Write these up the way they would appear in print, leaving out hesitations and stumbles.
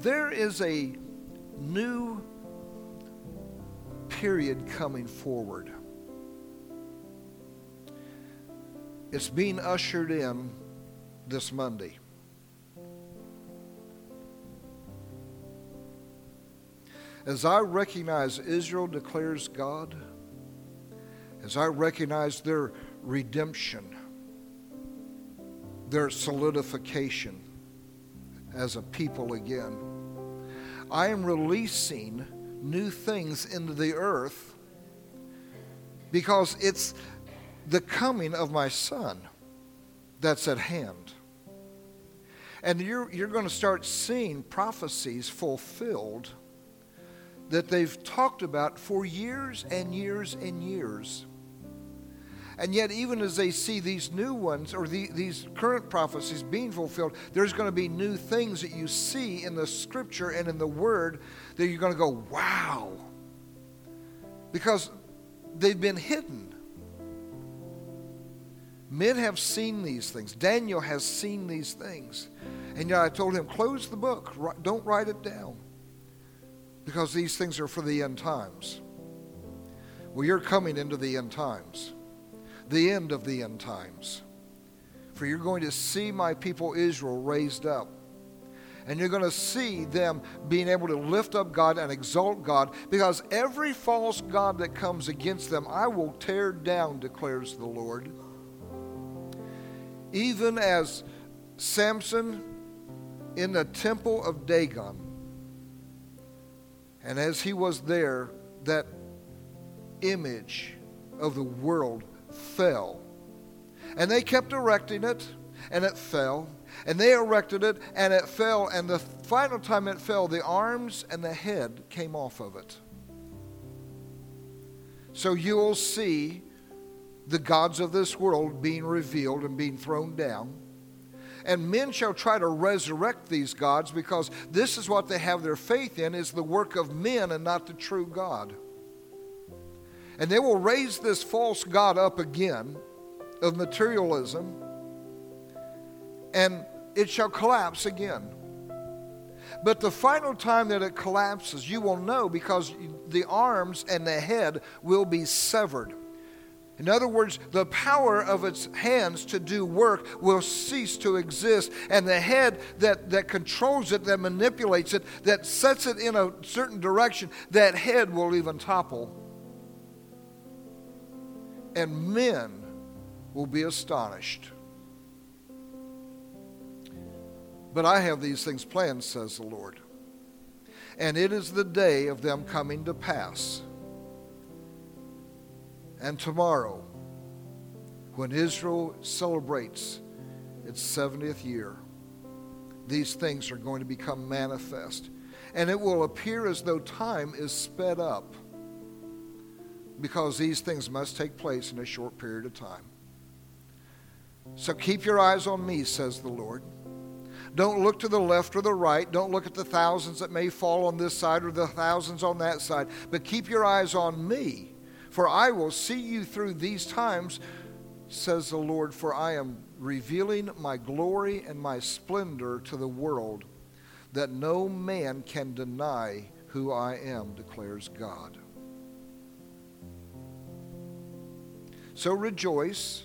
there is a new period coming forward. It's being ushered in this Monday. As I recognize Israel declares God, as I recognize their redemption, their solidification as a people again, I am releasing new things into the earth because it's the coming of my Son that's at hand. And you're going to start seeing prophecies fulfilled that they've talked about for years and years and years. And yet, even as they see these new ones, or these current prophecies being fulfilled, there's going to be new things that you see in the Scripture and in the Word that you're going to go, wow. Because they've been hidden. Men have seen these things. Daniel has seen these things. And yet I told him, close the book. Don't write it down. Because these things are for the end times. Well, you're coming into the end times. The end of the end times. For you're going to see my people Israel raised up. And you're going to see them being able to lift up God and exalt God. Because every false god that comes against them, I will tear down, declares the Lord. Even as Samson in the temple of Dagon. And as he was there, that image of the world fell. And they kept erecting it, and it fell. And they erected it, and it fell. And the final time it fell, the arms and the head came off of it. So you will see the gods of this world being revealed and being thrown down. And men shall try to resurrect these gods, because this is what they have their faith in, is the work of men and not the true God. And they will raise this false god up again of materialism, and it shall collapse again. But the final time that it collapses, you will know, because the arms and the head will be severed. In other words, the power of its hands to do work will cease to exist. And the head that controls it, that manipulates it, that sets it in a certain direction, that head will even topple. And men will be astonished. But I have these things planned, says the Lord. And it is the day of them coming to pass. And tomorrow, when Israel celebrates its 70th year, these things are going to become manifest. And it will appear as though time is sped up, because these things must take place in a short period of time. So keep your eyes on me, says the Lord. Don't look to the left or the right. Don't look at the thousands that may fall on this side or the thousands on that side. But keep your eyes on me. For I will see you through these times, says the Lord, for I am revealing my glory and my splendor to the world, that no man can deny who I am, declares God. So rejoice,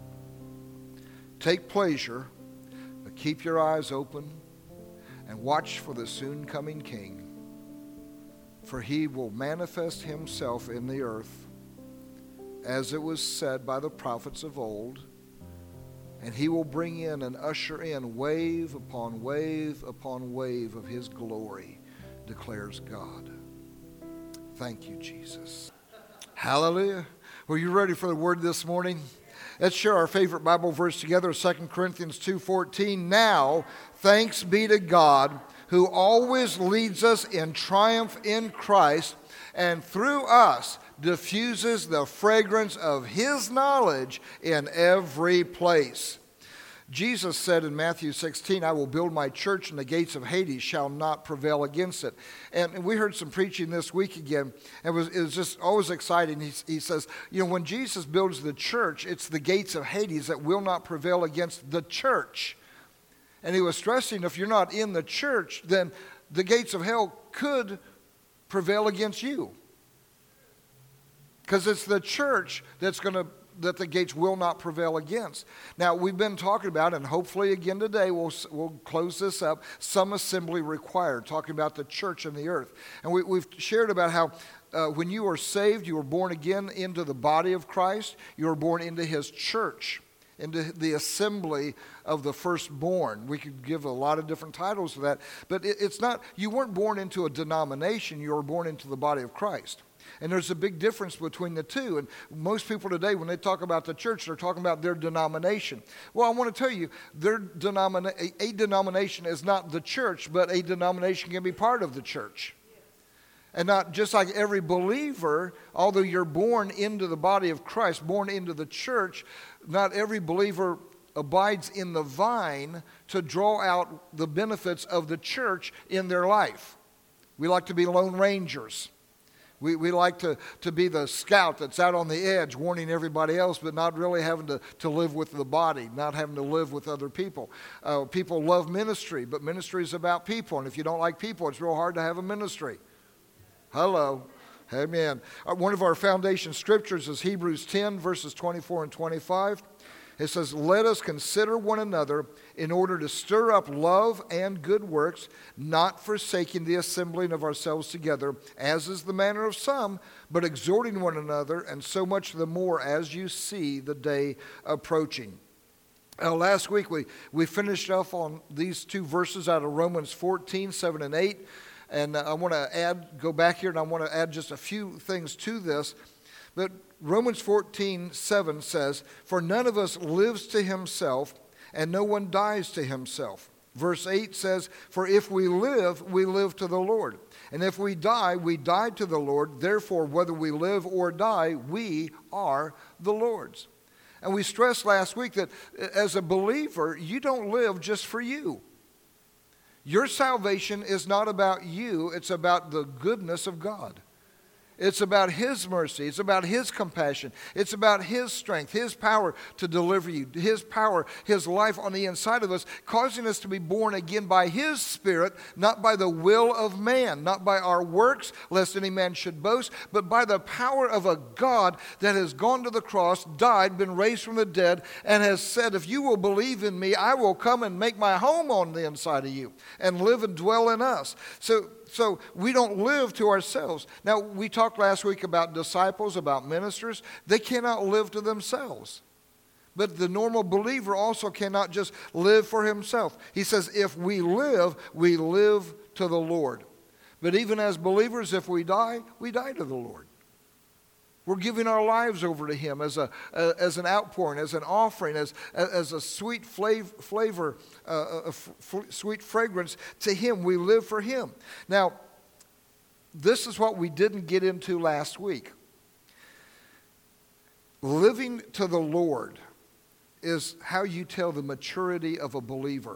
take pleasure, but keep your eyes open and watch for the soon coming King, for he will manifest himself in the earth, as it was said by the prophets of old, and he will bring in and usher in wave upon wave upon wave of his glory, declares God. Thank you, Jesus. Hallelujah. Were you ready for the word this morning? Let's share our favorite Bible verse together, 2 Corinthians 2:14. Now, thanks be to God, who always leads us in triumph in Christ, and through us diffuses the fragrance of his knowledge in every place. Jesus said in Matthew 16, I will build my church, and the gates of Hades shall not prevail against it. And we heard some preaching this week again. It was just always exciting. He says, when Jesus builds the church, it's the gates of Hades that will not prevail against the church. And he was stressing, if you're not in the church, then the gates of hell could prevail against you. Because it's the church that the gates will not prevail against. Now, we've been talking about, and hopefully again today we'll close this up, some assembly required, talking about the church and the earth. And we've shared about how when you are saved, you were born again into the body of Christ. You were born into his church, into the assembly of the firstborn. We could give a lot of different titles to that, but it's not, you weren't born into a denomination, you were born into the body of Christ. And there's a big difference between the two. And most people today, when they talk about the church, they're talking about their denomination. Well, I want to tell you, a denomination is not the church, but a denomination can be part of the church. And not just like every believer, although you're born into the body of Christ, born into the church, not every believer abides in the vine to draw out the benefits of the church in their life. We like to be lone rangers. We like to be the scout that's out on the edge warning everybody else, but not really having to live with the body, not having to live with other people. People love ministry, but ministry is about people. And if you don't like people, it's real hard to have a ministry. Hello. Amen. One of our foundation scriptures is Hebrews 10, verses 24 and 25. It says, "Let us consider one another in order to stir up love and good works, not forsaking the assembling of ourselves together, as is the manner of some, but exhorting one another, and so much the more as you see the day approaching." Last week we finished off on these two verses out of Romans 14, 7 and 8. And I want to go back here, and I want to add just a few things to this. But Romans 14:7 says, "For none of us lives to himself, and no one dies to himself." Verse 8 says, "For if we live to the Lord. And if we die to the Lord. Therefore, whether we live or die, we are the Lord's." And we stressed last week that as a believer, you don't live just for you. Your salvation is not about you, it's about the goodness of God. It's about his mercy. It's about his compassion. It's about his strength, his power to deliver you, his power, his life on the inside of us, causing us to be born again by his Spirit, not by the will of man, not by our works, lest any man should boast, but by the power of a God that has gone to the cross, died, been raised from the dead, and has said, "If you will believe in me, I will come and make my home on the inside of you and live and dwell in us." So we don't live to ourselves. Now, we talked last week about disciples, about ministers. They cannot live to themselves. But the normal believer also cannot just live for himself. He says, if we live to the Lord. But even as believers, if we die to the Lord. We're giving our lives over to him as an outpouring, as an offering, as a sweet flavor, sweet fragrance to him. We live for him. Now, this is what we didn't get into last week. Living to the Lord is how you tell the maturity of a believer.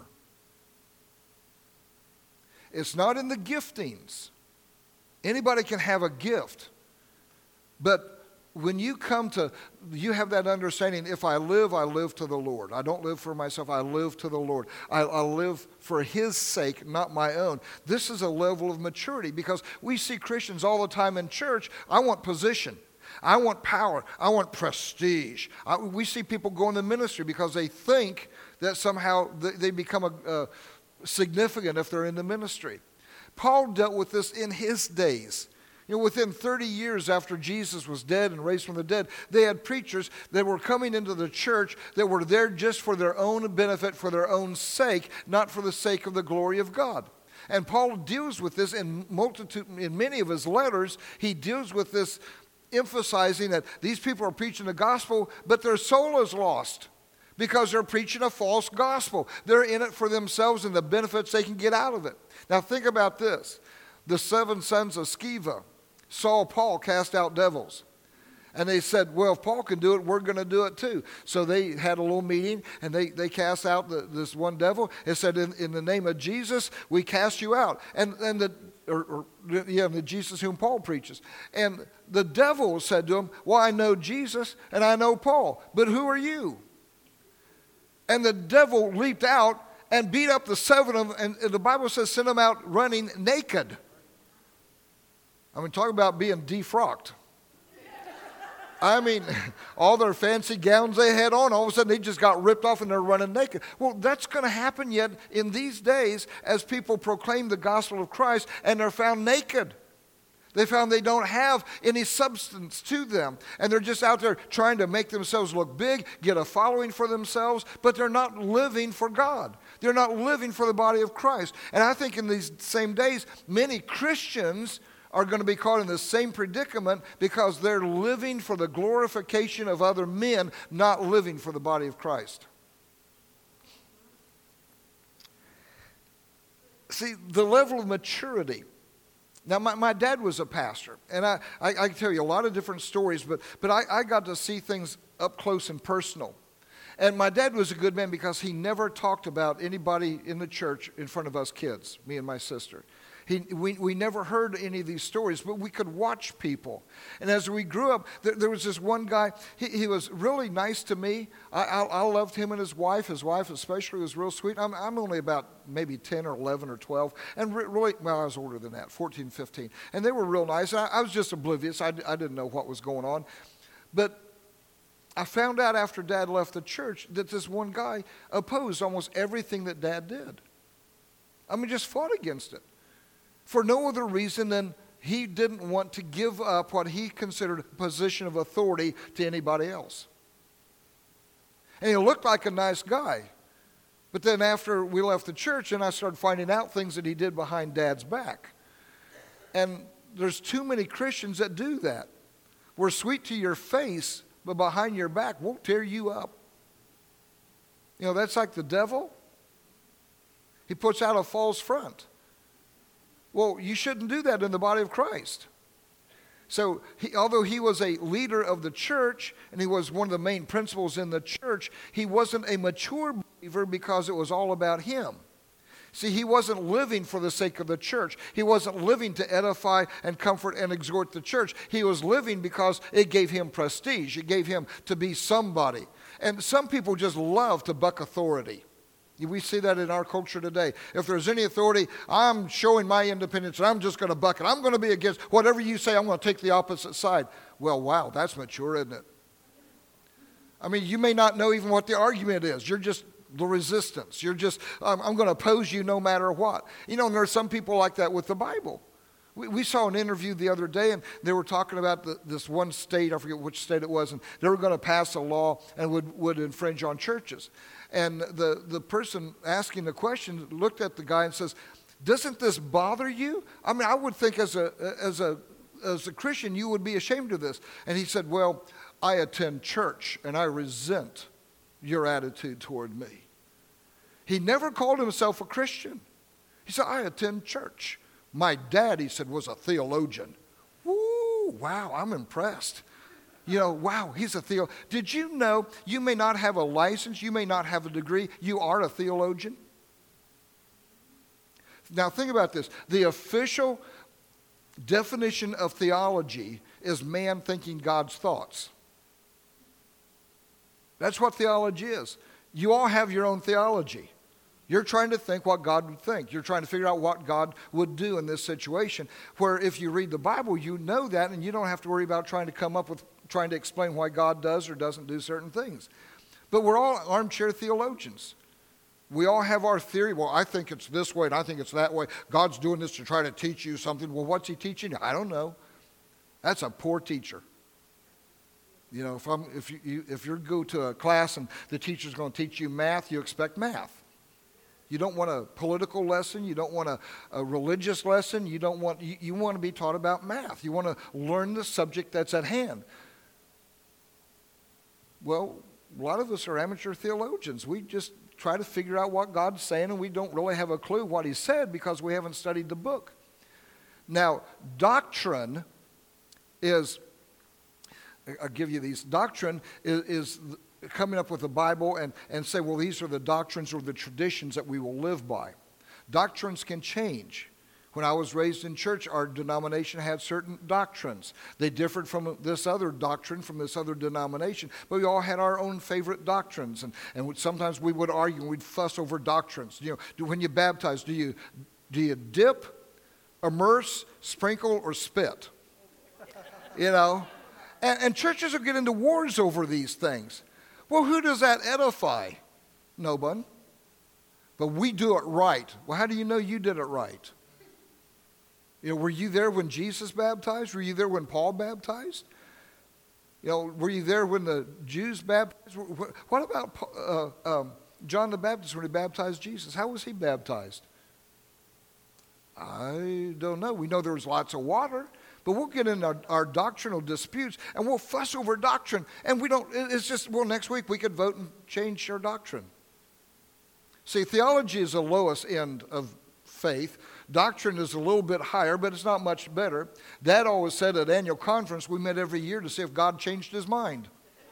It's not in the giftings. Anybody can have a gift. But when you have that understanding, if I live to the Lord. I don't live for myself, I live to the Lord. I live for his sake, not my own. This is a level of maturity because we see Christians all the time in church. I want position. I want power. I want prestige. We see people go into ministry because they think that somehow they become significant if they're in the ministry. Paul dealt with this in his days. Within 30 years after Jesus was dead and raised from the dead, they had preachers that were coming into the church that were there just for their own benefit, for their own sake, not for the sake of the glory of God. And Paul deals with this in many of his letters. He deals with this, emphasizing that these people are preaching the gospel, but their soul is lost because they're preaching a false gospel. They're in it for themselves and the benefits they can get out of it. Now think about this. The 7 sons of Sceva saw Paul cast out devils. And they said, well, if Paul can do it, we're going to do it too. So they had a little meeting, and they cast out this one devil. It said, in the name of Jesus, we cast you out. And the Jesus whom Paul preaches. And the devil said to him, well, I know Jesus, and I know Paul, but who are you? And the devil leaped out and beat up the 7 of them, and the Bible says send them out running naked. I mean, talk about being defrocked. I mean, all their fancy gowns they had on, all of a sudden they just got ripped off and they're running naked. Well, that's going to happen yet in these days as people proclaim the gospel of Christ and they're found naked. They found they don't have any substance to them. And they're just out there trying to make themselves look big, get a following for themselves, but they're not living for God. They're not living for the body of Christ. And I think in these same days, many Christians are going to be caught in the same predicament because they're living for the glorification of other men, not living for the body of Christ. See, the level of maturity. Now, my dad was a pastor, and I can tell you a lot of different stories, but I got to see things up close and personal. And my dad was a good man because he never talked about anybody in the church in front of us kids, me and my sister. We never heard any of these stories, but we could watch people. And as we grew up, there was this one guy, he was really nice to me. I loved him and his wife. His wife especially was real sweet. I'm only about maybe 10 or 11 or 12. And really, well, I was older than that, 14, 15. And they were real nice. And I was just oblivious. I didn't know what was going on. But I found out after Dad left the church that this one guy opposed almost everything that Dad did. I mean, just fought against it. For no other reason than he didn't want to give up what he considered a position of authority to anybody else. And he looked like a nice guy. But then after we left the church, and I started finding out things that he did behind Dad's back. And there's too many Christians that do that. We're sweet to your face, but behind your back, we'll tear you up. You know, that's like the devil. He puts out a false front. Well, you shouldn't do that in the body of Christ. So, although he was a leader of the church, and he was one of the main principals in the church, he wasn't a mature believer because it was all about him. See, he wasn't living for the sake of the church. He wasn't living to edify and comfort and exhort the church. He was living because it gave him prestige. It gave him to be somebody. And some people just love to buck authority. We see that in our culture today. If there's any authority, I'm showing my independence and I'm just going to buck it. I'm going to be against whatever you say. I'm going to take the opposite side. Well, wow, that's mature, isn't it? I mean, you may not know even what the argument is. You're just the resistance. You're just, I'm going to oppose you no matter what. You know, and there are some people like that with the Bible. We saw an interview the other day, and they were talking about this one state, I forget which state it was, and they were going to pass a law and would infringe on churches. And the person asking the question looked at the guy and says, doesn't this bother you? I mean, I would think as a Christian, you would be ashamed of this. And he said, well, I attend church, and I resent your attitude toward me. He never called himself a Christian. He said, I attend church. My dad, he said, was a theologian. Woo, wow, I'm impressed. You know, wow, he's a theologian. Did you know you may not have a license, you may not have a degree, you are a theologian? Now think about this. The official definition of theology is man thinking God's thoughts. That's what theology is. You all have your own theology. You're trying to think what God would think. You're trying to figure out what God would do in this situation. Where if you read the Bible, you know that, and you don't have to worry about trying to explain why God does or doesn't do certain things. But we're all armchair theologians. We all have our theory. Well, I think it's this way, and I think it's that way. God's doing this to try to teach you something. Well, what's he teaching you? I don't know. That's a poor teacher. You know, if you go to a class and the teacher's going to teach you math, you expect math. You don't want a political lesson. You don't want a religious lesson. You want to be taught about math. You want to learn the subject that's at hand. Well, a lot of us are amateur theologians. We just try to figure out what God's saying, and we don't really have a clue what he said because we haven't studied the book. Now, doctrine is, I'll give you these. Doctrine is coming up with the Bible and say, well, these are the doctrines or the traditions that we will live by. Doctrines can change. When I was raised in church, our denomination had certain doctrines. They differed from this other doctrine, from this other denomination, but we all had our own favorite doctrines. And sometimes we would argue and we'd fuss over doctrines. When you baptize, do you dip, immerse, sprinkle, or spit? And churches will get into wars over these things. Well, who does that edify? No one. But we do it right. Well, how do you know you did it right? Were you there when Jesus baptized? Were you there when Paul baptized? Were you there when the Jews baptized? What about John the Baptist when he baptized Jesus? How was he baptized? I don't know. We know there was lots of water. But we'll get in our doctrinal disputes, and we'll fuss over doctrine. And it's just, next week we could vote and change our doctrine. See, theology is the lowest end of faith. Doctrine is a little bit higher, but it's not much better. Dad always said at annual conference, we met every year to see if God changed his mind.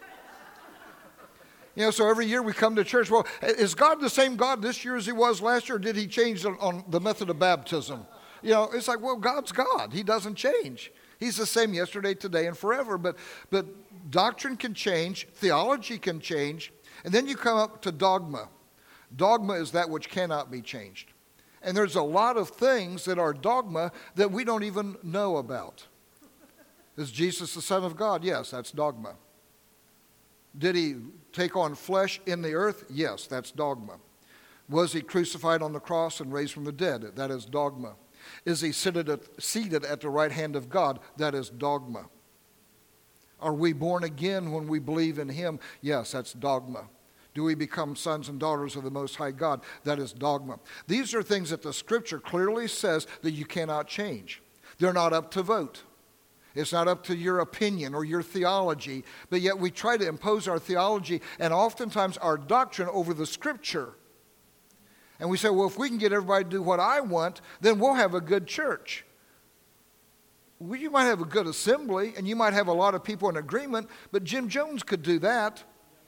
So every year we come to church. Well, is God the same God this year as he was last year, or did he change on the method of baptism? It's like, well, God's God. He doesn't change. He's the same yesterday, today, and forever. But doctrine can change. Theology can change. And then you come up to dogma. Dogma is that which cannot be changed. And there's a lot of things that are dogma that we don't even know about. Is Jesus the Son of God? Yes, that's dogma. Did he take on flesh in the earth? Yes, that's dogma. Was he crucified on the cross and raised from the dead? That is dogma. Is he seated at the right hand of God? That is dogma. Are we born again when we believe in him? Yes, that's dogma. Do we become sons and daughters of the Most High God? That is dogma. These are things that the Scripture clearly says that you cannot change. They're not up to vote. It's not up to your opinion or your theology, but yet we try to impose our theology and oftentimes our doctrine over the Scripture. And we say, well, if we can get everybody to do what I want, then we'll have a good church. Well, you might have a good assembly, and you might have a lot of people in agreement, but Jim Jones could do that.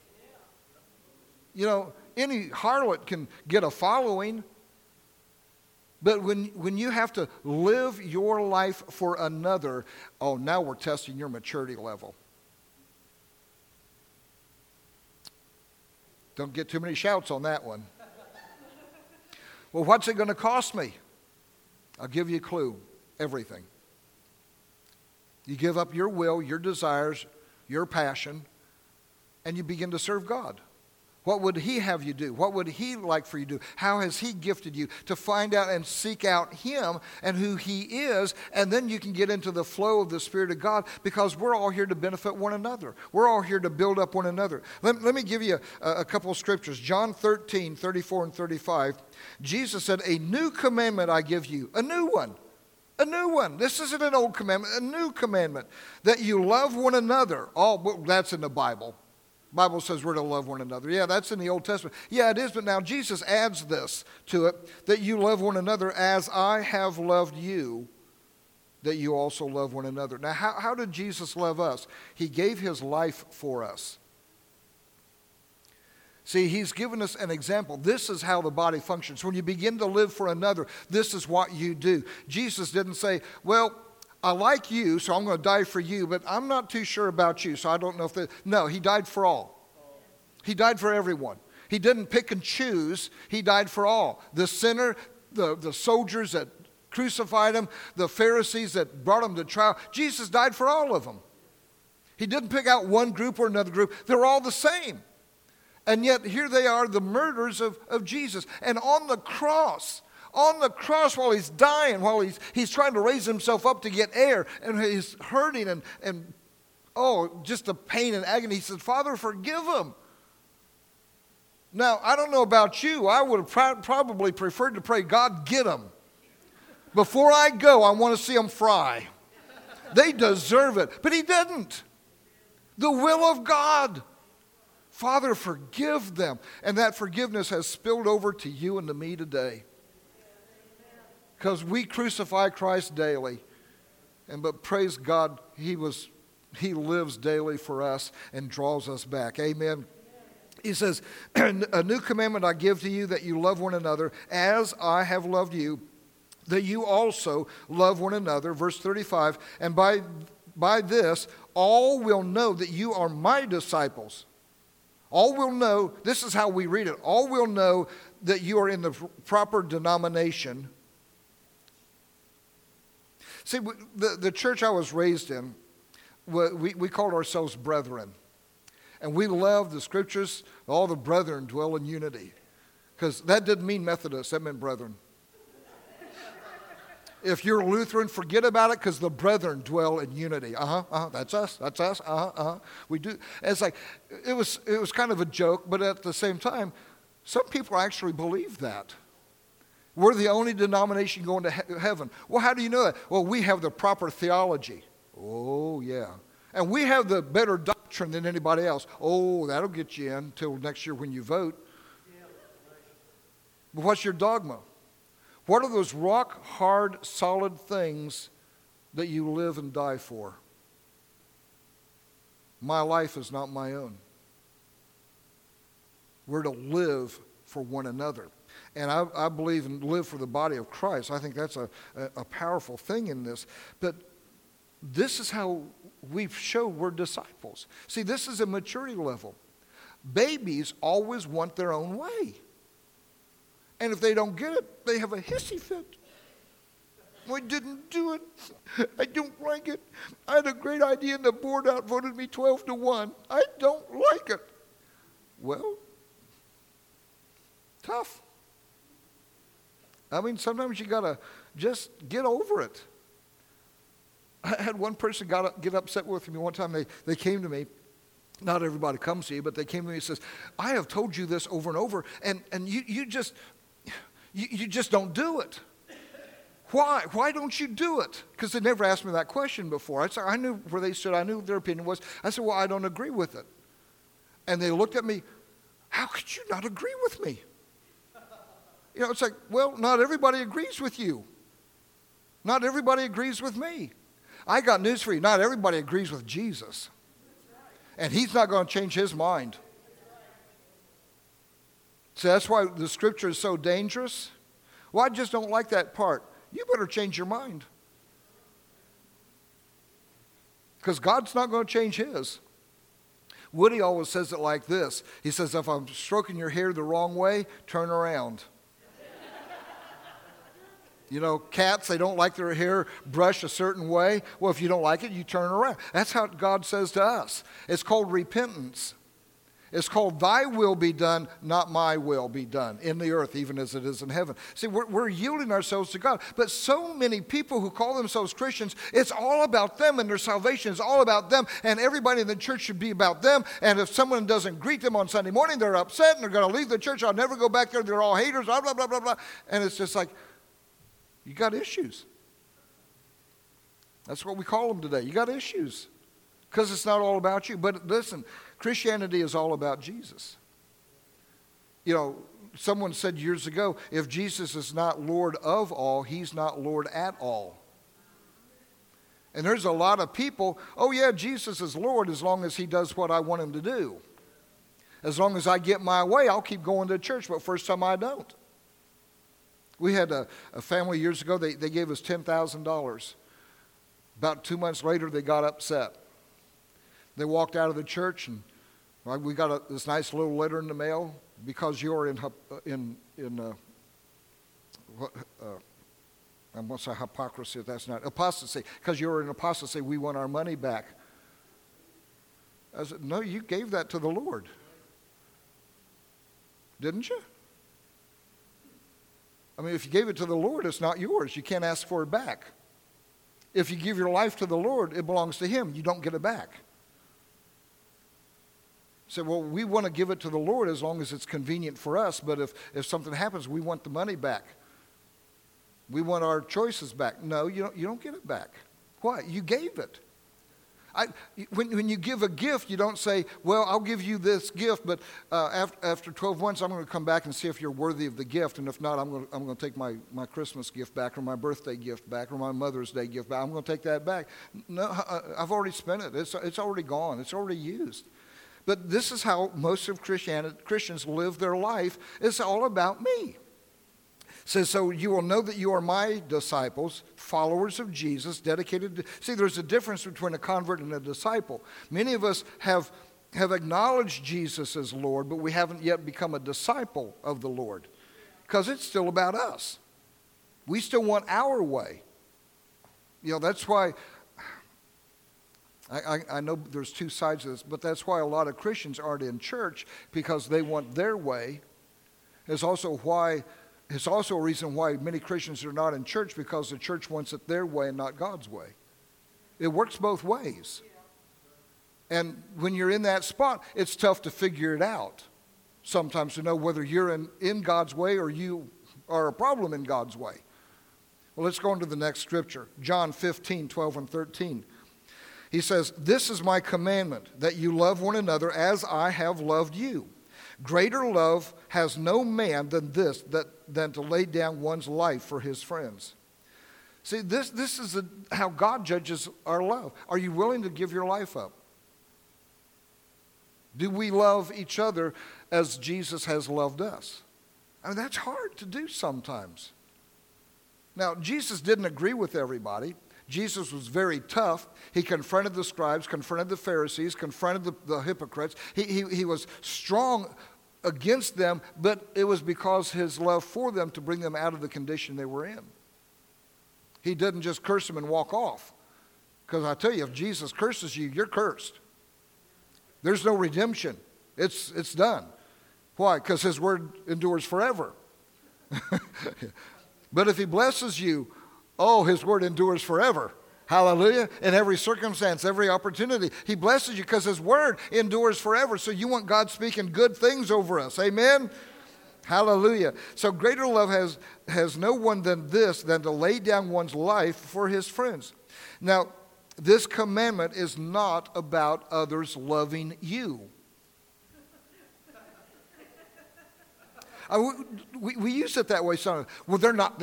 Any harlot can get a following. But when you have to live your life for another, now we're testing your maturity level. Don't get too many shouts on that one. Well, what's it going to cost me? I'll give you a clue. Everything. You give up your will, your desires, your passion, and you begin to serve God. What would he have you do? What would he like for you to do? How has he gifted you to find out and seek out him and who he is? And then you can get into the flow of the Spirit of God, because we're all here to benefit one another. We're all here to build up one another. Let me give you a couple of scriptures. John 13, 34 and 35. Jesus said, a new commandment I give you, a new one. A new one. This isn't an old commandment, a new commandment, that you love one another. Well, that's in the Bible. Bible says we're to love one another. Yeah, that's in the Old Testament. Yeah, it is, but now Jesus adds this to it, that you love one another as I have loved you, that you also love one another. Now, how did Jesus love us? He gave his life for us. See, he's given us an example. This is how the body functions. When you begin to live for another, this is what you do. Jesus didn't say, well, I like you, so I'm going to die for you, but I'm not too sure about you, so I don't know if that... No, he died for all. He died for everyone. He didn't pick and choose. He died for all. The sinner, the soldiers that crucified him, the Pharisees that brought him to trial, Jesus died for all of them. He didn't pick out one group or another group. They're all the same. And yet here they are, the murderers of Jesus. And on the cross, while he's dying, while he's trying to raise himself up to get air, and he's hurting and just the pain and agony, he says, Father, forgive him. Now, I don't know about you. I would have probably preferred to pray, God, get him. Before I go, I want to see them fry. They deserve it. But he didn't. The will of God. Father, forgive them. And that forgiveness has spilled over to you and to me today. Because we crucify Christ daily. But praise God, he lives daily for us and draws us back. Amen. He says, a new commandment I give to you, that you love one another as I have loved you, that you also love one another. Verse 35, and by this, all will know that you are my disciples. All will know, this is how we read it, all will know that you are in the proper denomination. See, the church I was raised in, we called ourselves brethren. And we love the scriptures, all the brethren dwell in unity. Because that didn't mean Methodist, that meant brethren. If you're Lutheran, forget about it because the brethren dwell in unity. That's us, We do. It's like, it was kind of a joke, but at the same time, some people actually believe that. We're the only denomination going to heaven. Well, how do you know that? Well, we have the proper theology. Oh, yeah. And we have the better doctrine than anybody else. Oh, that'll get you in until next year when you vote. But what's your dogma? What are those rock hard, solid things that you live and die for? My life is not my own. We're to live for one another. And I believe and live for the body of Christ. I think that's a powerful thing in this. But this is how we show we're disciples. See, this is a maturity level. Babies always want their own way. And if they don't get it, they have a hissy fit. I didn't do it. I don't like it. I had a great idea and the board outvoted me 12-1. I don't like it. Well, tough. I mean, sometimes you got to just get over it. I had one person get upset with me one time. They came to me. Not everybody comes to you, but they came to me and says, I have told you this over and over, and you just don't do it. Why? Why don't you do it? Because they never asked me that question before. I knew where they stood. I knew what their opinion was. I said, well, I don't agree with it. And they looked at me, how could you not agree with me? You know, it's like, well, not everybody agrees with you. Not everybody agrees with me. I got news for you. Not everybody agrees with Jesus. And he's not going to change his mind. So that's why the scripture is so dangerous. Well, I just don't like that part. You better change your mind. Because God's not going to change his. Woody always says it like this. He says, if I'm stroking your hair the wrong way, turn around. You know, cats, they don't like their hair brushed a certain way. Well, if you don't like it, you turn around. That's how God says to us. It's called repentance. It's called thy will be done, not my will be done in the earth, even as it is in heaven. See, we're yielding ourselves to God. But so many people who call themselves Christians, it's all about them and their salvation is all about them. And everybody in the church should be about them. And if someone doesn't greet them on Sunday morning, they're upset and they're going to leave the church. I'll never go back there. They're all haters, blah, blah, blah, blah, blah. And it's just like, you got issues. That's what we call them today. You got issues. Because it's not all about you. But listen, Christianity is all about Jesus. You know, someone said years ago, if Jesus is not Lord of all, he's not Lord at all. And there's a lot of people, oh yeah, Jesus is Lord as long as he does what I want him to do. As long as I get my way, I'll keep going to church, but first time I don't. We had a family years ago, they gave us $10,000. About 2 months later, they got upset. They walked out of the church, and we got this nice little letter in the mail. Because you're I won't say hypocrisy, that's not, apostasy. Because you're in apostasy, we want our money back. I said, no, you gave that to the Lord. Didn't you? I mean, if you gave it to the Lord, it's not yours. You can't ask for it back. If you give your life to the Lord, it belongs to him. You don't get it back. So, well, we want to give it to the Lord as long as it's convenient for us, but if something happens, we want the money back. We want our choices back. No, you don't get it back. Why? You gave it. When you give a gift, you don't say, well, I'll give you this gift, but after 12 months, I'm going to come back and see if you're worthy of the gift, and if not, I'm going to take my Christmas gift back or my birthday gift back or my Mother's Day gift back. I'm going to take that back. No, I've already spent it. It's already gone. It's already used. But this is how most of Christians live their life. It's all about me. says, so you will know that you are my disciples, followers of Jesus, dedicated to... See, there's a difference between a convert and a disciple. Many of us have acknowledged Jesus as Lord, but we haven't yet become a disciple of the Lord because it's still about us. We still want our way. You know, that's why... I know there's two sides of this, but that's why a lot of Christians aren't in church, because they want their way. It's also a reason why many Christians are not in church, because the church wants it their way and not God's way. It works both ways. And when you're in that spot, it's tough to figure it out sometimes, to know whether you're in God's way or you are a problem in God's way. Well, let's go on to the next scripture. John 15, 12 and 13. He says, this is my commandment, that you love one another as I have loved you. Greater love has no man than this, than to lay down one's life for his friends. See, this is how God judges our love. Are you willing to give your life up? Do we love each other as Jesus has loved us? I mean, that's hard to do sometimes. Now, Jesus didn't agree with everybody. Jesus was very tough. He confronted the scribes, confronted the Pharisees, confronted the hypocrites. He was strong against them, but it was because his love for them to bring them out of the condition they were in. He didn't just curse them and walk off. Because I tell you, if Jesus curses you, you're cursed. There's no redemption. It's done. Why? Because his word endures forever. But if he blesses you, oh, his word endures forever. Hallelujah. In every circumstance, every opportunity. He blesses you because his word endures forever. So you want God speaking good things over us. Amen? Hallelujah. So greater love has no one than this, than to lay down one's life for his friends. Now, this commandment is not about others loving you. We use it that way sometimes. Well,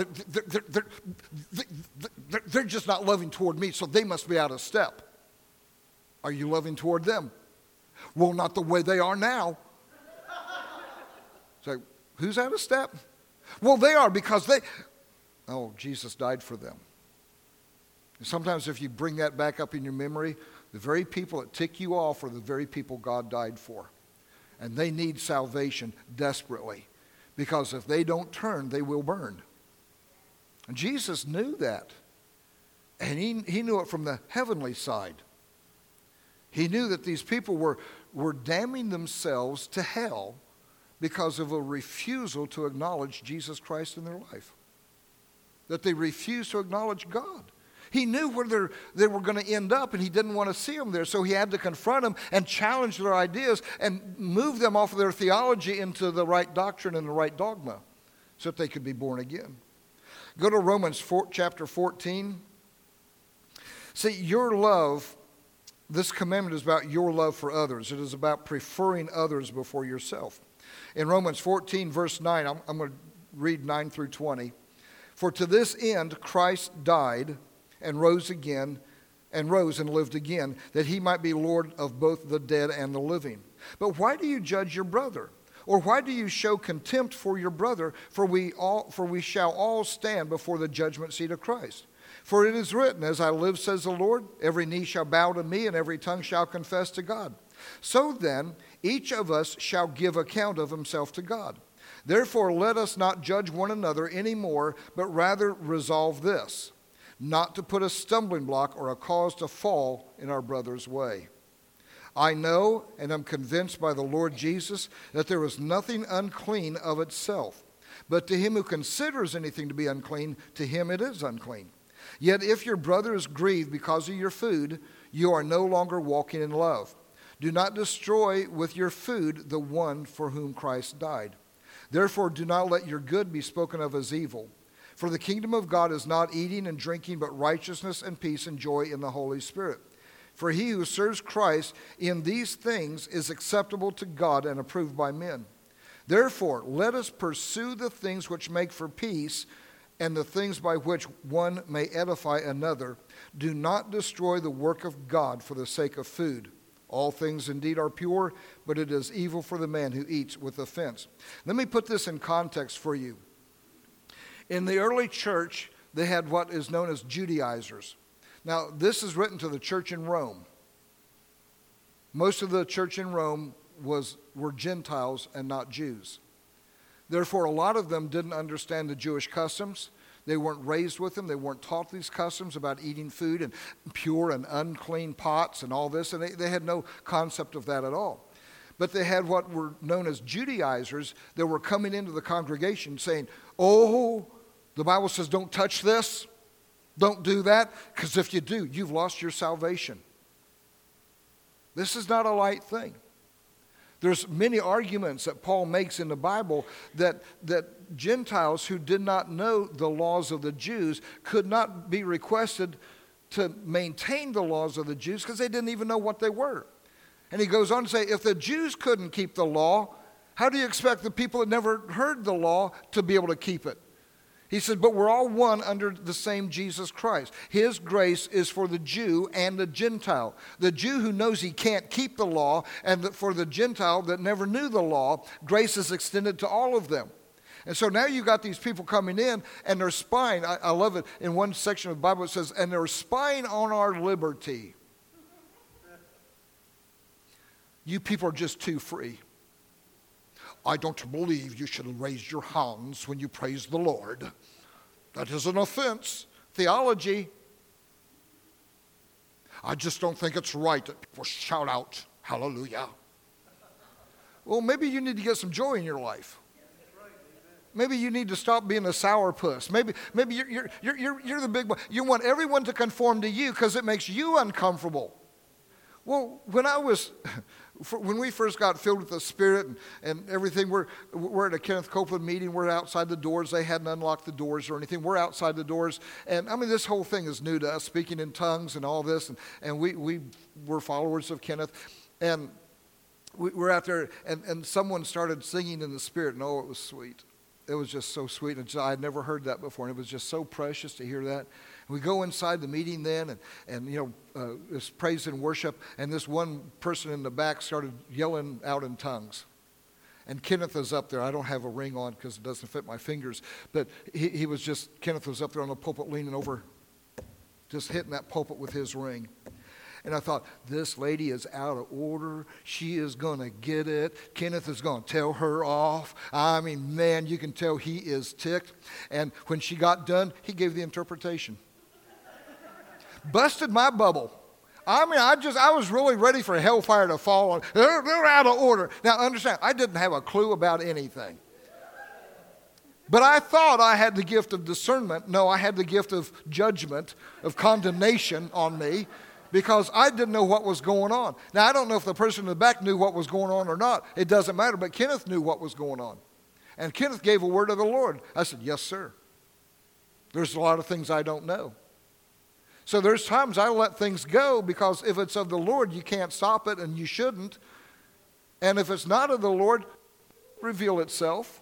they're just not loving toward me, so they must be out of step. Are you loving toward them? Well, not the way they are now. So, who's out of step? Well, they are, because Jesus died for them. And sometimes if you bring that back up in your memory, the very people that tick you off are the very people God died for. And they need salvation desperately. Because if they don't turn, they will burn. And Jesus knew that. And he knew it from the heavenly side. He knew that these people were damning themselves to hell because of a refusal to acknowledge Jesus Christ in their life. That they refused to acknowledge God. He knew where they were going to end up, and he didn't want to see them there. So he had to confront them and challenge their ideas and move them off of their theology into the right doctrine and the right dogma so that they could be born again. Go to Romans chapter 14. See, your love, this commandment is about your love for others. It is about preferring others before yourself. In Romans 14, verse 9, I'm going to read 9 through 20. For to this end Christ died and rose and lived again, that he might be Lord of both the dead and the living. But why do you judge your brother? Or why do you show contempt for your brother? For we shall all stand before the judgment seat of Christ. For it is written, as I live, says the Lord, every knee shall bow to me, and every tongue shall confess to God. So then, each of us shall give account of himself to God. Therefore, let us not judge one another any more, but rather resolve this, not to put a stumbling block or a cause to fall in our brother's way. I know and am convinced by the Lord Jesus that there is nothing unclean of itself, but to him who considers anything to be unclean, to him it is unclean. Yet if your brother is grieved because of your food, you are no longer walking in love. Do not destroy with your food the one for whom Christ died. Therefore, do not let your good be spoken of as evil. For the kingdom of God is not eating and drinking, but righteousness and peace and joy in the Holy Spirit. For he who serves Christ in these things is acceptable to God and approved by men. Therefore, let us pursue the things which make for peace and the things by which one may edify another. Do not destroy the work of God for the sake of food. All things indeed are pure, but it is evil for the man who eats with offense. Let me put this in context for you. In the early church, they had what is known as Judaizers. Now, this is written to the church in Rome. Most of the church in Rome were Gentiles and not Jews. Therefore, a lot of them didn't understand the Jewish customs. They weren't raised with them. They weren't taught these customs about eating food and pure and unclean pots and all this, and they had no concept of that at all. But they had what were known as Judaizers that were coming into the congregation saying, oh, the Bible says don't touch this, don't do that, because if you do, you've lost your salvation. This is not a light thing. There's many arguments that Paul makes in the Bible that Gentiles who did not know the laws of the Jews could not be requested to maintain the laws of the Jews because they didn't even know what they were. And he goes on to say, if the Jews couldn't keep the law, how do you expect the people that never heard the law to be able to keep it? He said, but we're all one under the same Jesus Christ. His grace is for the Jew and the Gentile. The Jew who knows he can't keep the law, and for the Gentile that never knew the law, grace is extended to all of them. And so now you've got these people coming in, and they're spying. I love it. In one section of the Bible it says, and they're spying on our liberty. You people are just too free. I don't believe you should raise your hands when you praise the Lord. That is an offense. Theology. I just don't think it's right that people shout out, hallelujah. Well, maybe you need to get some joy in your life. Maybe you need to stop being a sourpuss. Maybe you're the big boy. You want everyone to conform to you because it makes you uncomfortable. Well, when we first got filled with the Spirit and everything, we're at a Kenneth Copeland meeting. We're outside the doors. They hadn't unlocked the doors or anything. We're outside the doors. And I mean, this whole thing is new to us, speaking in tongues and all this. And we were followers of Kenneth. And we're out there, and someone started singing in the Spirit. And oh, it was sweet. It was just so sweet. And I had never heard that before. And it was just so precious to hear that. We go inside the meeting then, and it's praise and worship, and this one person in the back started yelling out in tongues. And Kenneth is up there. I don't have a ring on because it doesn't fit my fingers, but Kenneth was up there on the pulpit leaning over, just hitting that pulpit with his ring. And I thought, this lady is out of order. She is going to get it. Kenneth is going to tell her off. I mean, man, you can tell he is ticked. And when she got done, he gave the interpretation. Busted my bubble. I mean, I was really ready for hellfire to fall on. They're out of order. Now, understand, I didn't have a clue about anything. But I thought I had the gift of discernment. No, I had the gift of judgment, of condemnation on me, because I didn't know what was going on. Now, I don't know if the person in the back knew what was going on or not. It doesn't matter, but Kenneth knew what was going on. And Kenneth gave a word of the Lord. I said, yes, sir. There's a lot of things I don't know. So there's times I let things go because if it's of the Lord, you can't stop it and you shouldn't. And if it's not of the Lord, reveal itself.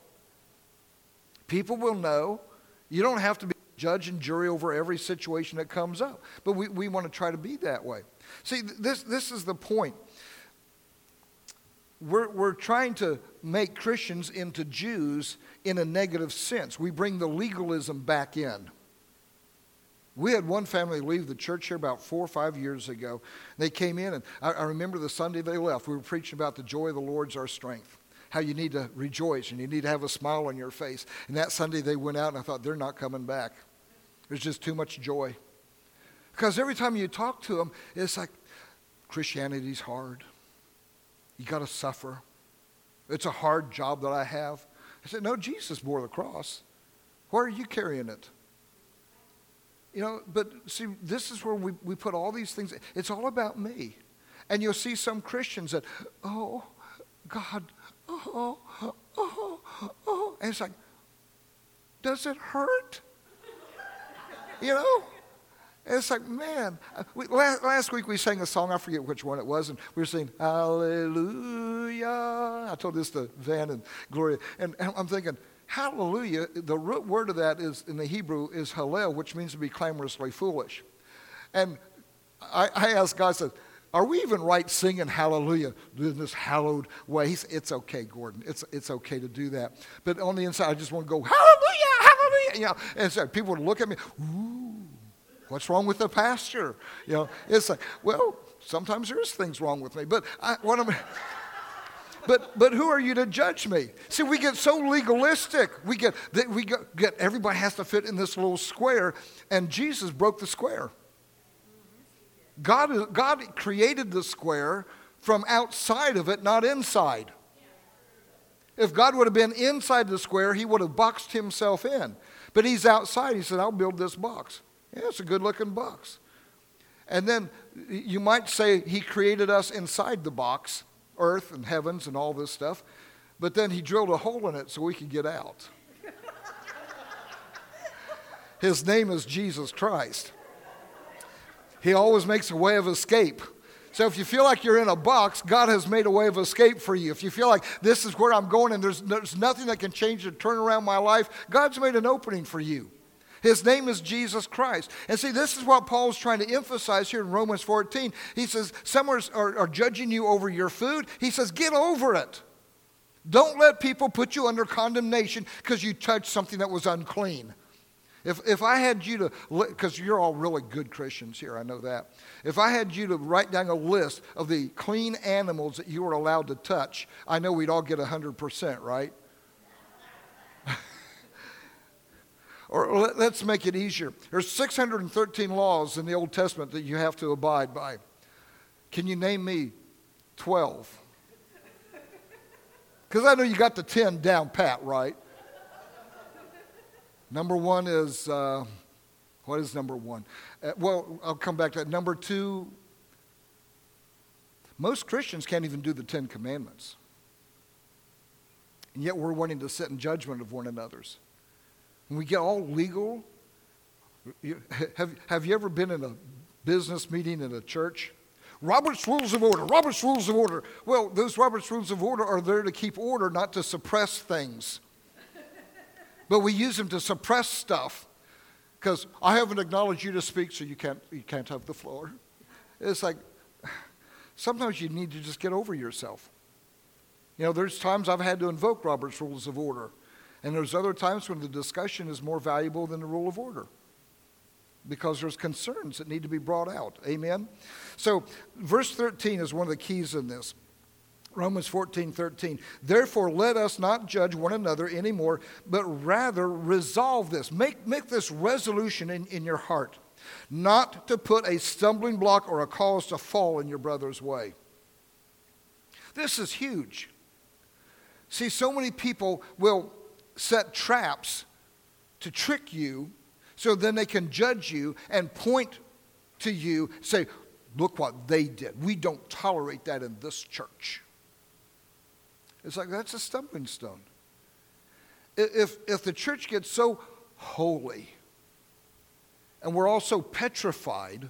People will know. You don't have to be judge and jury over every situation that comes up. But we want to try to be that way. See, this is the point. We're trying to make Christians into Jews in a negative sense. We bring the legalism back in. We had one family leave the church here about 4 or 5 years ago. They came in, and I remember the Sunday they left. We were preaching about the joy of the Lord's our strength, how you need to rejoice and you need to have a smile on your face. And that Sunday they went out, and I thought, they're not coming back. There's just too much joy. Because every time you talk to them, it's like, Christianity's hard. You got to suffer. It's a hard job that I have. I said, no, Jesus bore the cross. Why are you carrying it? But see, this is where we put all these things. It's all about me. And you'll see some Christians that, oh, God, oh. And it's like, does it hurt? And it's like, man. Last week we sang a song, I forget which one it was, and we were singing, hallelujah. I told this to Van and Gloria, and I'm thinking, hallelujah, the root word of that is in the Hebrew is hallel, which means to be clamorously foolish. And I asked God, I said, are we even right singing hallelujah in this hallowed way? He said, it's okay, Gordon. It's okay to do that. But on the inside, I just want to go, hallelujah, hallelujah. honey. You know, and so people would look at me, ooh, what's wrong with the pastor? You know, it's like, well, sometimes there is things wrong with me, but But who are you to judge me? See, we get so legalistic. We get everybody has to fit in this little square, and Jesus broke the square. God created the square from outside of it, not inside. If God would have been inside the square, he would have boxed himself in. But he's outside. He said, I'll build this box. Yeah, it's a good-looking box. And then you might say he created us inside the box, earth and heavens and all this stuff, but then he drilled a hole in it so we could get out. His name is Jesus Christ. He always makes a way of escape. So if you feel like you're in a box, God has made a way of escape for you. If you feel like this is where I'm going and there's nothing that can change or turn around my life, God's made an opening for you. His name is Jesus Christ. And see, this is what Paul's trying to emphasize here in Romans 14. He says, some are judging you over your food. He says, get over it. Don't let people put you under condemnation because you touched something that was unclean. If I had you to, because you're all really good Christians here, I know that. If I had you to write down a list of the clean animals that you were allowed to touch, I know we'd all get 100%, right? Or let's make it easier. There's 613 laws in the Old Testament that you have to abide by. Can you name me 12? Because I know you got the 10 down pat, right? Number one is, what is number one? Well, I'll come back to that. Number two, most Christians can't even do the 10 Commandments. And yet we're wanting to sit in judgment of one another's. When we get all legal, have you ever been in a business meeting in a church? Robert's Rules of Order, Robert's Rules of Order. Well, those Robert's Rules of Order are there to keep order, not to suppress things. But we use them to suppress stuff because I haven't acknowledged you to speak, so you can't have the floor. It's like sometimes you need to just get over yourself. You know, there's times I've had to invoke Robert's Rules of Order, and there's other times when the discussion is more valuable than the rule of order because there's concerns that need to be brought out. Amen? So verse 13 is one of the keys in this. Romans 14:13. Therefore, let us not judge one another anymore, but rather resolve this. Make this resolution in your heart, not to put a stumbling block or a cause to fall in your brother's way. This is huge. See, so many people will set traps to trick you so then they can judge you and point to you, say, look what they did. We don't tolerate that in this church. It's like that's a stumbling stone. If the church gets so holy and we're all so petrified,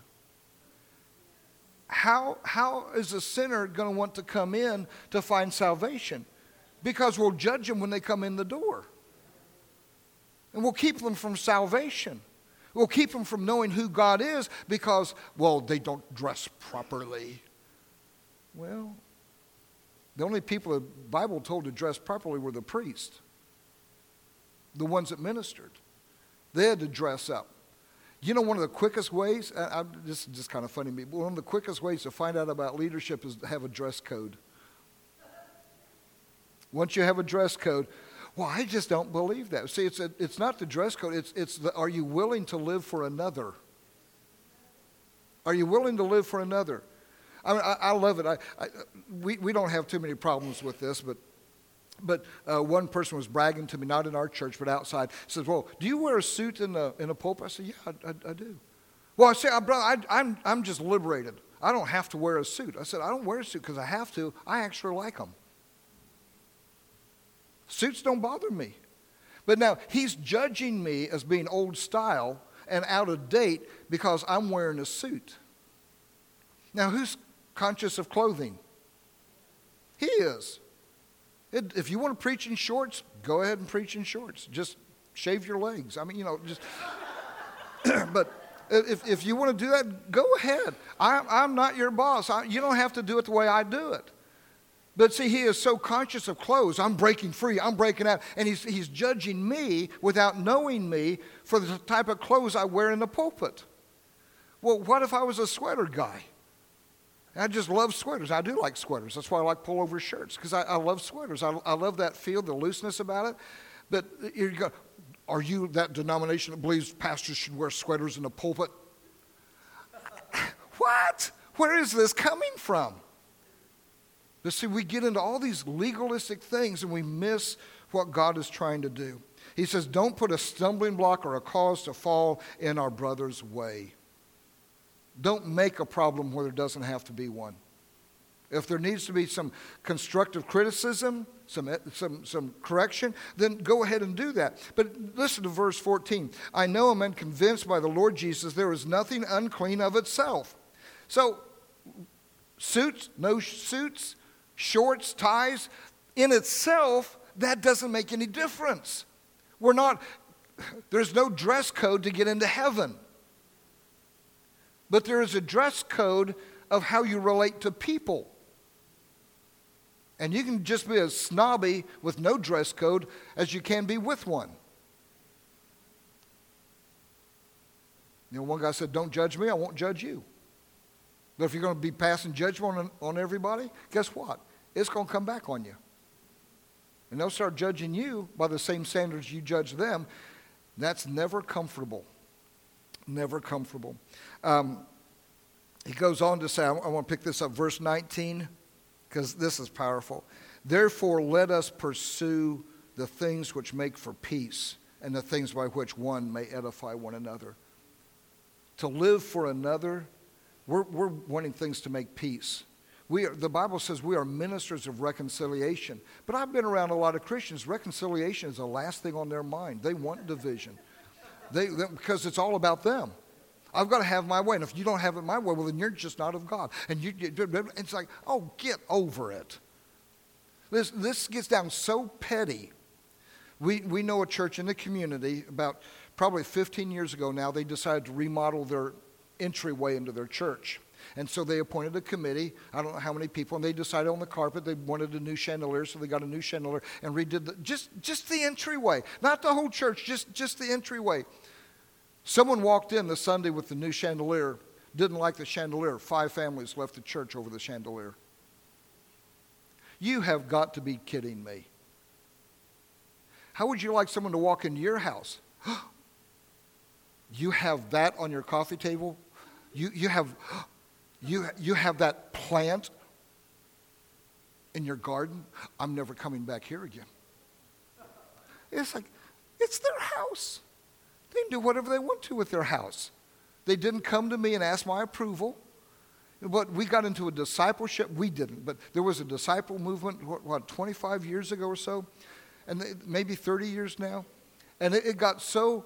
how is a sinner going to want to come in to find salvation? Because we'll judge them when they come in the door. And we'll keep them from salvation. We'll keep them from knowing who God is because, well, they don't dress properly. Well, the only people the Bible told to dress properly were the priests, the ones that ministered. They had to dress up. You know, one of the quickest ways, this is just kind of funny to me, but one of the quickest ways to find out about leadership is to have a dress code. Once you have a dress code, well, I just don't believe that. See, it's not the dress code, it's are you willing to live for another? Are you willing to live for another? I mean, I love it. We don't have too many problems with this, but one person was bragging to me, not in our church, but outside. Says, "Well, do you wear a suit in a pulpit?" I said, "Yeah, I do." Well, I said, "Brother, I'm just liberated. I don't have to wear a suit." I said, "I don't wear a suit because I have to. I actually like them. Suits don't bother me." But now he's judging me as being old style and out of date because I'm wearing a suit. Now, who's conscious of clothing? He is. If you want to preach in shorts, go ahead and preach in shorts. Just shave your legs. I mean, you know, just. But if you want to do that, go ahead. I'm not your boss. You don't have to do it the way I do it. But see, he is so conscious of clothes. I'm breaking free. I'm breaking out. And he's judging me without knowing me for the type of clothes I wear in the pulpit. Well, what if I was a sweater guy? I just love sweaters. I do like sweaters. That's why I like pullover shirts, because I love sweaters. I love that feel, the looseness about it. But you go, are you that denomination that believes pastors should wear sweaters in the pulpit? What? Where is this coming from? But see, we get into all these legalistic things and we miss what God is trying to do. He says, don't put a stumbling block or a cause to fall in our brother's way. Don't make a problem where there doesn't have to be one. If there needs to be some constructive criticism, some correction, then go ahead and do that. But listen to verse 14. I know and am convinced by the Lord Jesus there is nothing unclean of itself. So, suits, no suits, shorts, ties, in itself, that doesn't make any difference. There's no dress code to get into heaven. But there is a dress code of how you relate to people. And you can just be as snobby with no dress code as you can be with one. You know, one guy said, don't judge me, I won't judge you. But if you're going to be passing judgment on everybody, guess what? It's going to come back on you. And they'll start judging you by the same standards you judge them. That's never comfortable. Never comfortable. He goes on to say, I want to pick this up, verse 19, because this is powerful. Therefore, let us pursue the things which make for peace and the things by which one may edify one another. To live for another, we're wanting things to make peace. The Bible says we are ministers of reconciliation. But I've been around a lot of Christians. Reconciliation is the last thing on their mind. They want division. Because it's all about them. I've got to have my way. And if you don't have it my way, well, then you're just not of God. And it's like, oh, get over it. This gets down so petty. We know a church in the community, about probably 15 years ago now, they decided to remodel their entryway into their church. And so they appointed a committee, I don't know how many people, and they decided on the carpet they wanted a new chandelier, so they got a new chandelier and redid just the entryway. Not the whole church, just the entryway. Someone walked in the Sunday with the new chandelier, didn't like the chandelier. 5 families left the church over the chandelier. You have got to be kidding me. How would you like someone to walk into your house? You have that on your coffee table? You have that plant in your garden? I'm never coming back here again. It's like, it's their house. They can do whatever they want to with their house. They didn't come to me and ask my approval. But we got into a discipleship. We didn't, but there was a disciple movement, 25 years ago or so? And maybe 30 years now. And it got so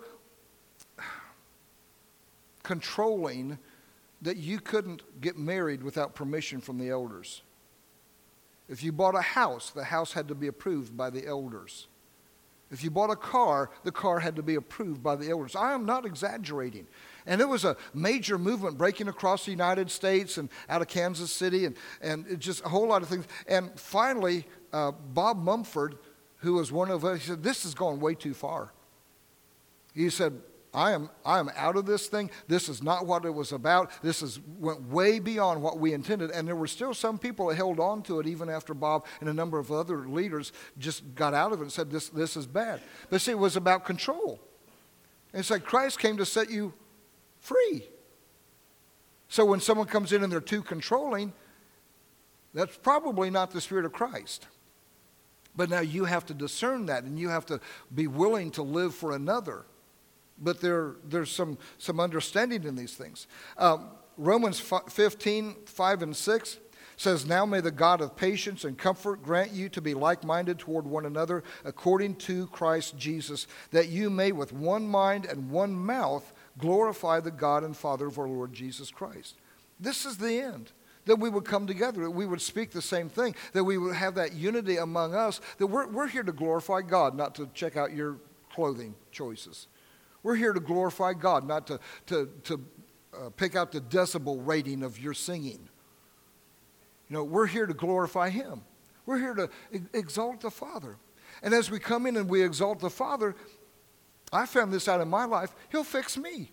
controlling that you couldn't get married without permission from the elders. If you bought a house, the house had to be approved by the elders. If you bought a car, the car had to be approved by the elders. I am not exaggerating. And it was a major movement breaking across the United States and out of Kansas City and it just a whole lot of things. And finally, Bob Mumford, who was one of us, he said, this has gone way too far. He said, I am out of this thing. This is not what it was about. Went way beyond what we intended. And there were still some people that held on to it even after Bob and a number of other leaders just got out of it and said, this is bad. But see, it was about control. And it's like Christ came to set you free. So when someone comes in and they're too controlling, that's probably not the Spirit of Christ. But now you have to discern that and you have to be willing to live for another. But there's some understanding in these things. Romans 15, 5 and 6 says, now may the God of patience and comfort grant you to be like-minded toward one another according to Christ Jesus, that you may with one mind and one mouth glorify the God and Father of our Lord Jesus Christ. This is the end. That we would come together, that we would speak the same thing, that we would have that unity among us, that we're here to glorify God, not to check out your clothing choices. We're here to glorify God, not to pick out the decibel rating of your singing. You know, we're here to glorify Him. We're here to exalt the Father. And as we come in and we exalt the Father, I found this out in my life, He'll fix me.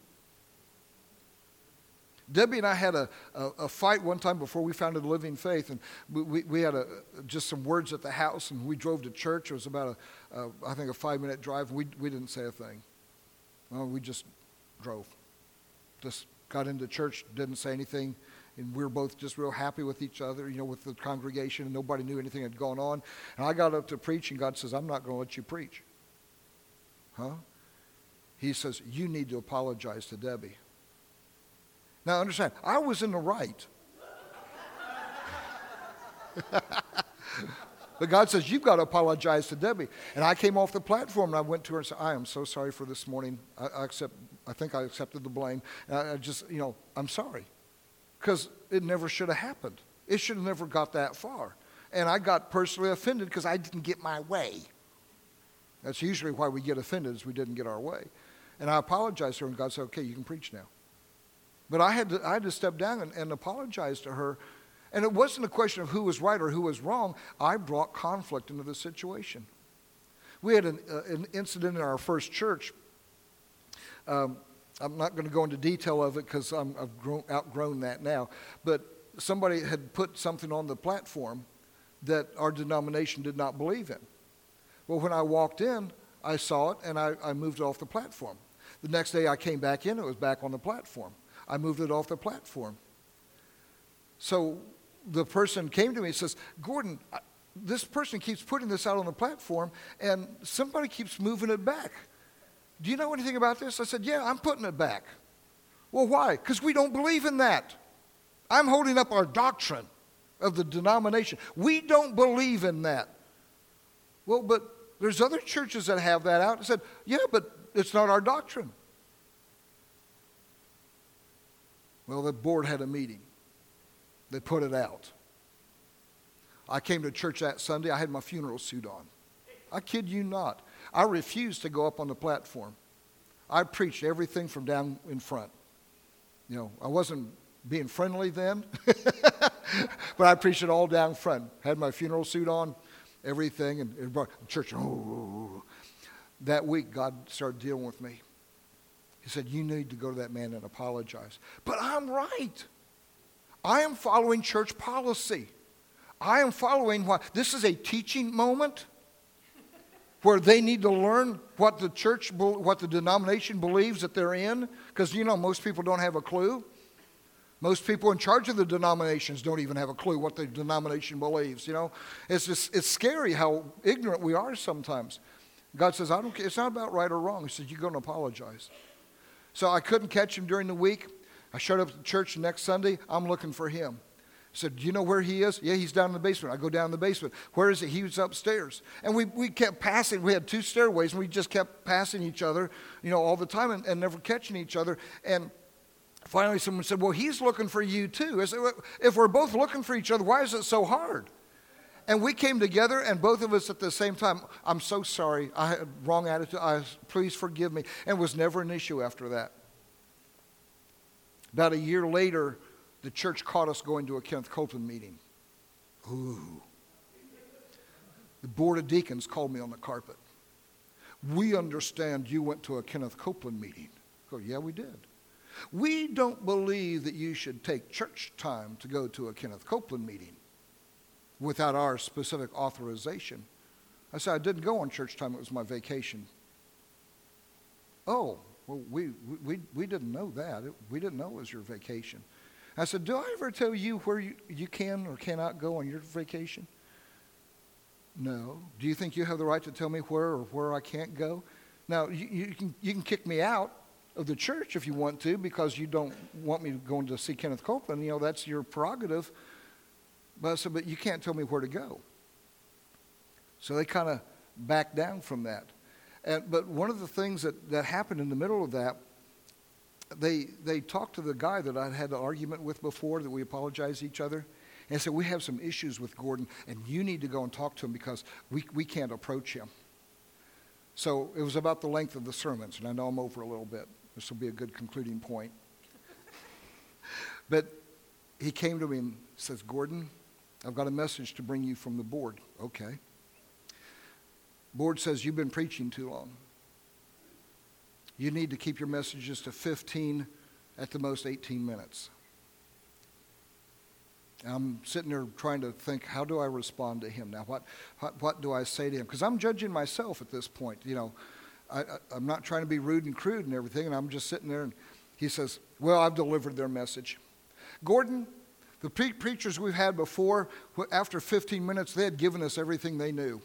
Debbie and I had a fight one time before we founded Living Faith, and we had just some words at the house, and we drove to church. It was about I think a 5-minute drive. We didn't say a thing. Well, we just drove. Just got into church, didn't say anything, and we were both just real happy with each other, with the congregation, and nobody knew anything had gone on. And I got up to preach, and God says, I'm not going to let you preach. Huh? He says, you need to apologize to Debbie. Now, understand, I was in the right. But God says, you've got to apologize to Debbie. And I came off the platform, and I went to her and said, I am so sorry for this morning. I think I accepted the blame. And I just, I'm sorry. Because it never should have happened. It should have never got that far. And I got personally offended because I didn't get my way. That's usually why we get offended, is we didn't get our way. And I apologized to her, and God said, okay, you can preach now. But I had to step down and apologize to her. And it wasn't a question of who was right or who was wrong. I brought conflict into the situation. We had an incident in our first church. I'm not going to go into detail of it because I've outgrown that now. But somebody had put something on the platform that our denomination did not believe in. Well, when I walked in, I saw it, and I moved it off the platform. The next day I came back in, it was back on the platform. I moved it off the platform. So the person came to me and says, Gordon, this person keeps putting this out on the platform, and somebody keeps moving it back. Do you know anything about this? I said, yeah, I'm putting it back. Well, why? Because we don't believe in that. I'm holding up our doctrine of the denomination. We don't believe in that. Well, but there's other churches that have that out. I said, yeah, but it's not our doctrine. Well, the board had a meeting. They put it out. I came to church that Sunday. I had my funeral suit on. I kid you not. I refused to go up on the platform. I preached everything from down in front. I wasn't being friendly then, but I preached it all down front. Had my funeral suit on, everything, and the church. Oh. That week, God started dealing with me. He said, you need to go to that man and apologize. But I'm right. I am following church policy. I am following this is a teaching moment where they need to learn what the denomination believes that they're in. Because, most people don't have a clue. Most people in charge of the denominations don't even have a clue what the denomination believes. It's scary how ignorant we are sometimes. God says, I don't care. It's not about right or wrong. He says, you're going to apologize. So I couldn't catch him during the week. I showed up at church the next Sunday. I'm looking for him. I said, do you know where he is? Yeah, he's down in the basement. I go down in the basement. Where is he? He was upstairs. And we kept passing. We had 2 stairways, and we just kept passing each other, all the time and never catching each other. And finally someone said, well, he's looking for you too. I said, well, if we're both looking for each other, why is it so hard? And we came together, and both of us at the same time, I'm so sorry. I had wrong attitude. Please forgive me. And it was never an issue after that. About a year later, the church caught us going to a Kenneth Copeland meeting. Ooh. The board of deacons called me on the carpet. We understand you went to a Kenneth Copeland meeting. I go, yeah, we did. We don't believe that you should take church time to go to a Kenneth Copeland meeting without our specific authorization. I said, I didn't go on church time. It was my vacation. Oh, well, we didn't know that. We didn't know it was your vacation. I said, do I ever tell you where you can or cannot go on your vacation? No. Do you think you have the right to tell me where I can't go? Now, you can kick me out of the church if you want to because you don't want me going to see Kenneth Copeland. That's your prerogative. But I said, but you can't tell me where to go. So they kind of backed down from that. But one of the things that happened in the middle of that, they talked to the guy that I'd had an argument with before that we apologized to each other. And said, we have some issues with Gordon, and you need to go and talk to him because we can't approach him. So it was about the length of the sermons, and I know I'm over a little bit. This will be a good concluding point. But he came to me and says, Gordon, I've got a message to bring you from the board. Okay. Board says you've been preaching too long. You need to keep your messages to 15, at the most 18 minutes. I'm sitting there trying to think, how do I respond to him now? What do I say to him? Because I'm judging myself at this point. You know, I'm not trying to be rude and crude and everything, and I'm just sitting there, and he says, well, I've delivered their message. Gordon, the preachers we've had before, after 15 minutes, they had given us everything they knew.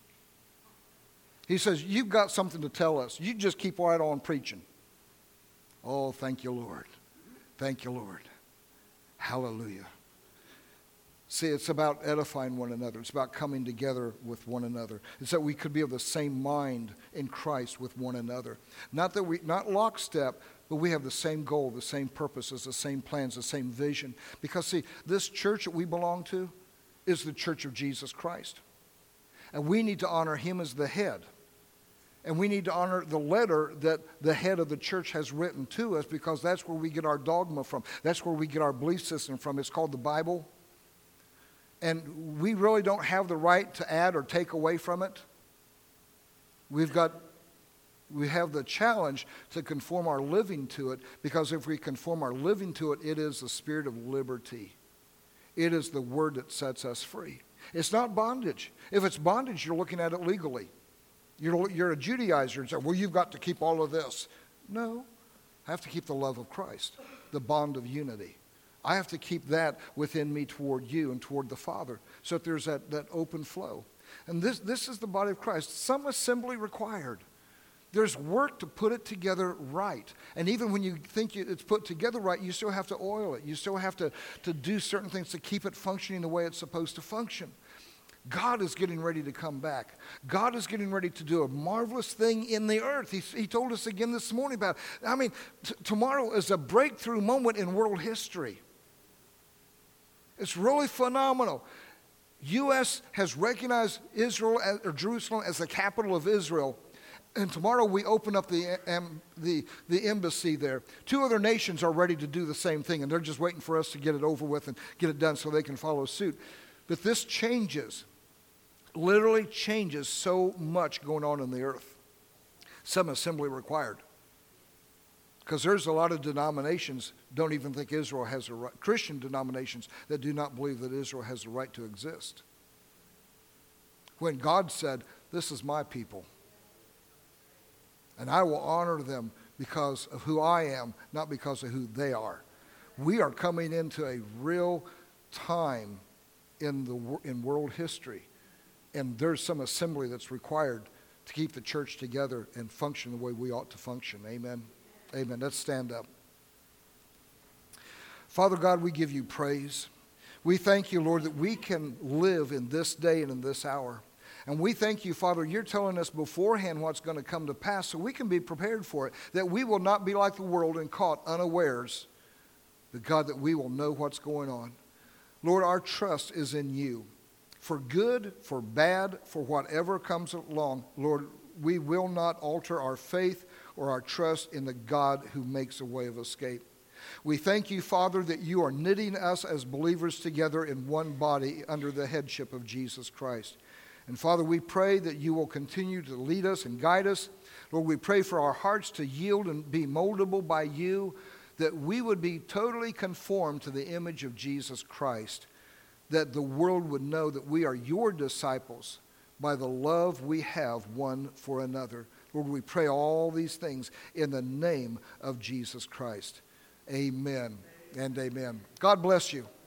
He says, you've got something to tell us. You just keep right on preaching. Oh, thank you, Lord. Thank you, Lord. Hallelujah. See, it's about edifying one another. It's about coming together with one another. It's that we could be of the same mind in Christ with one another. Not lockstep, but we have the same goal, the same purposes, the same plans, the same vision. Because, see, this church that we belong to is the church of Jesus Christ. And we need to honor him as the head. And we need to honor the letter that the head of the church has written to us, because that's where we get our dogma from. That's where we get our belief system from. It's called the Bible. And we really don't have the right to add or take away from it. We have the challenge to conform our living to it, because if we conform our living to it, it is the spirit of liberty. It is the word that sets us free. It's not bondage. If it's bondage, you're looking at it legally. You're a Judaizer and say, well, you've got to keep all of this. No, I have to keep the love of Christ, the bond of unity. I have to keep that within me toward you and toward the Father, so that there's that open flow. And this is the body of Christ. Some assembly required. There's work to put it together right. And even when you think it's put together right, you still have to oil it. You still have to do certain things to keep it functioning the way it's supposed to function. God is getting ready to come back. God is getting ready to do a marvelous thing in the earth. He told us again this morning about it. I mean, tomorrow is a breakthrough moment in world history. It's really phenomenal. U.S. has recognized Israel or Jerusalem as the capital of Israel. And tomorrow we open up the embassy there. 2 other nations are ready to do the same thing, and they're just waiting for us to get it over with and get it done so they can follow suit. But this literally changes so much going on in the earth. Some assembly required. Because there's a lot of denominations don't even think Israel has a right. Christian denominations that do not believe that Israel has a right to exist. When God said, this is my people. And I will honor them because of who I am, not because of who they are. We are coming into a real time in world history. And there's some assembly that's required to keep the church together and function the way we ought to function. Amen. Amen. Let's stand up. Father God, we give you praise. We thank you, Lord, that we can live in this day and in this hour. And we thank you, Father, you're telling us beforehand what's going to come to pass so we can be prepared for it, that we will not be like the world and caught unawares, but God, that we will know what's going on. Lord, our trust is in you. For good, for bad, for whatever comes along, Lord, we will not alter our faith or our trust in the God who makes a way of escape. We thank you, Father, that you are knitting us as believers together in one body under the headship of Jesus Christ. And Father, we pray that you will continue to lead us and guide us. Lord, we pray for our hearts to yield and be moldable by you, that we would be totally conformed to the image of Jesus Christ, that the world would know that we are your disciples by the love we have one for another. Lord, we pray all these things in the name of Jesus Christ. Amen and amen. God bless you.